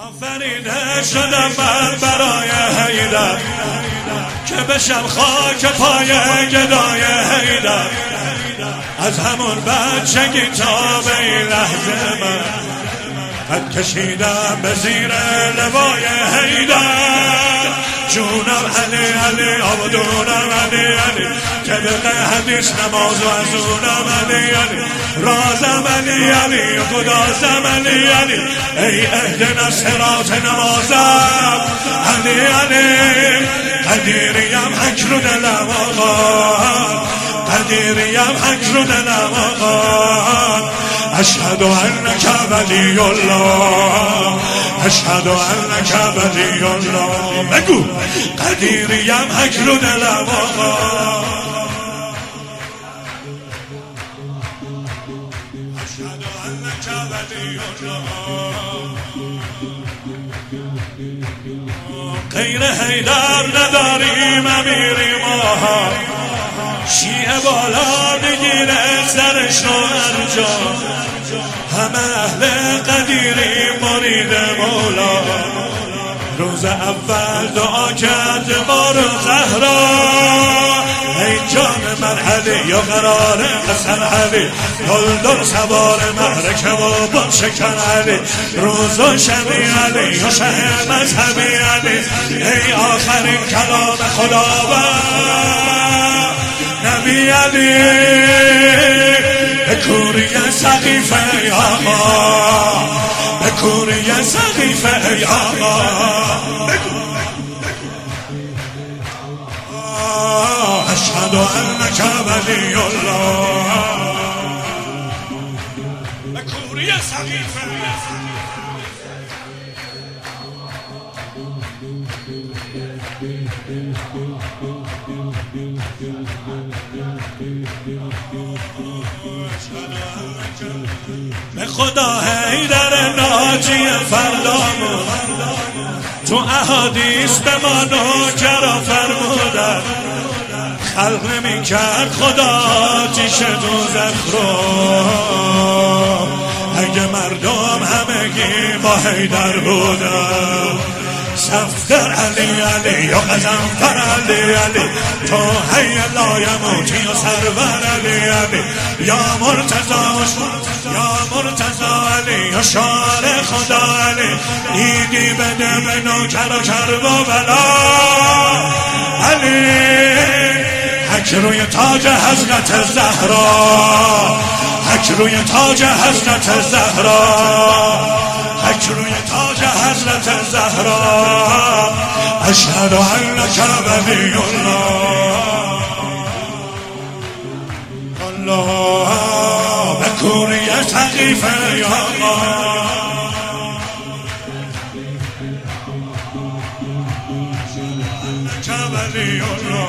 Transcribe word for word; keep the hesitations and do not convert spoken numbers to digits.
آفریده شدم من برای حیدر که بشم خاک پای گدای حیدر. از همون بچگی تا به این لحظه من قد کشیدم به زیر لوای حیدر. جونم علی علی آبدونم علی علی که به حدیث نماز و از اونم علی علی رازم علی علی قدازم علی علی ای اهدنا الصراط نمازم علی علی قدیریم حک رو دلم آقا قدیریم حک رو دلم آقا اشهد انک ولی الله اشهد انک ولی الله. بگو قدیریم حک رو دلم آقا اشهد انک ولی الله. غیر حیدر نداریم امیری ما شیعه بالا بگیره سرش رو انجا همه اهل قدیری مرید مولا. روز اول دعا کرد ما رو زهرا ای جان من علی یا قرار حسن علی دلدل سوار محرکه و با شکن علی روز و شبی علی یا شه مذهبی علی ای آخرین کلام خداوند نبی علی بکوری سقیفه ای آقا بکوری سقیفه ای آقا اشهد انک ولی الله بکوری سقیفه به خدا حیدر ناجی فردامون تو احادیث به ما نوکرا فرمودن خلق نمی کرد خدا آتیش دوزخ رو اگه مردم همگی با حیدر بودن. صفدر علی علی یا غزنفر علی علی تو حی لا یموتی یا سرور علی علی یا مرتضی یا مرتضی علی یا شار خدا علی دیدی بده به نوکر و کرب و بلا علی حک روی تاج حضرت زهرا حک روی تاج حضرت زهرا حک روی تاج حضرت زهرا اشهد انک ولی الله الله بکوری سقیفه یا الله انک ولی الله